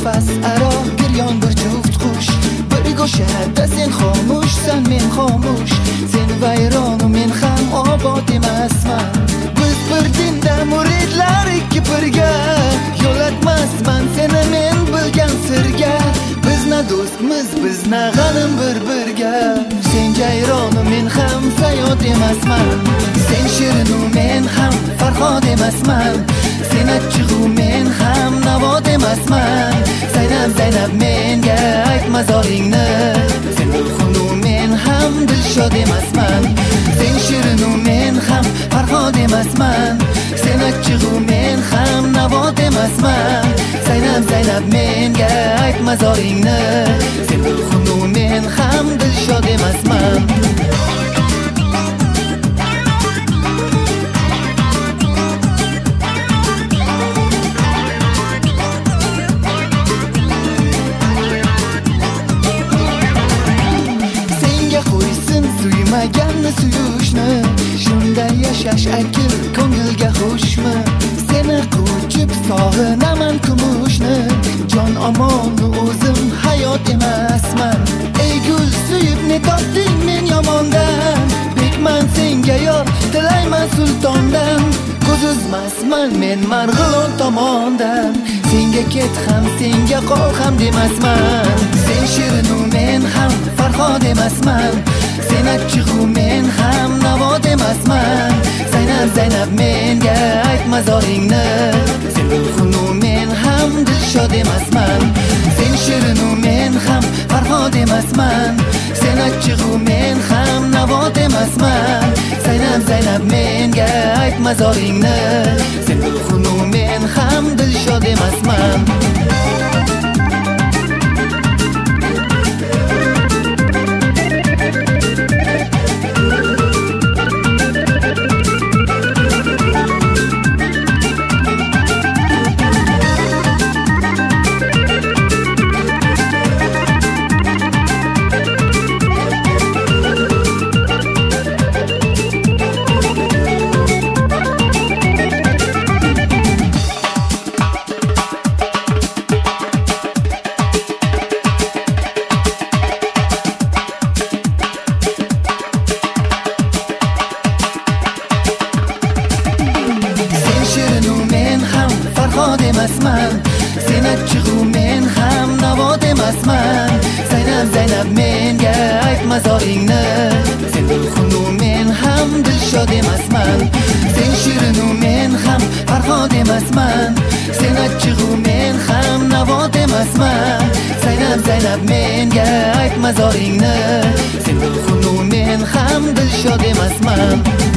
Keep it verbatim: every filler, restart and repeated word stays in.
nafas aro giryon bir juft qush. Bir go'shada sen xomushsan, men xomush. Sen vayronu men ham obod emasman. Biz bir dinda muridlar ikki birga. Yo'latmasman seni men bilgan sirga. Bizna do'stmiz, bizna g'anim bir birga. Sen jayronu men ham sayod emasman. Sen shirinu men ham farhod emasman. Sen achchig'u men ham navod emasman. Zaynab Zaynab menga aytma zoringni. Sen ruhunu men ham dilshod emasman. Sen shirinu men ham farhod emasman. Sen achchig'u men ham navod emasman. Zaynab Zaynab menga aytma zoringni. Sen ruhunu men ham dilshod emasman. Suymaganni suyushni, shunda yashash akil ko'ngilga xushmi? Seni quchib sog'inaman kumushni, jon omonu o'zim hayot emasman. Ey gul suyib ne topding men yomondan, bekman senga yor tilayman sultondan. Ko'z uzmasman men marg'ilon tomondan, senga ket ham senga qol ham demasman. Sen shirinu men ham farhod emasman. Sen achchig'u men ham navod emasman. Zaynab Zaynab menga aytma zoringni. Sen ruhunu men ham dilshod emasman. Sen shirinu men ham farhod emasman. Sen achchig'u men ham navod emasman. Zaynab Zaynab menga aytma zoringni. Sen ruhunu men ham dilshod emasman. Sen achchig'u men ham navod emasman. Zaynab Zaynab menga aytma zoringni. Sen ruhunu men ham dilshod emasman. Sen shirinu men ham farhod emasman. Sen achchig'u men ham navod emasman. Zaynab Zaynab menga aytma zoringni. Sen ruhunu men ham dilshod emasman.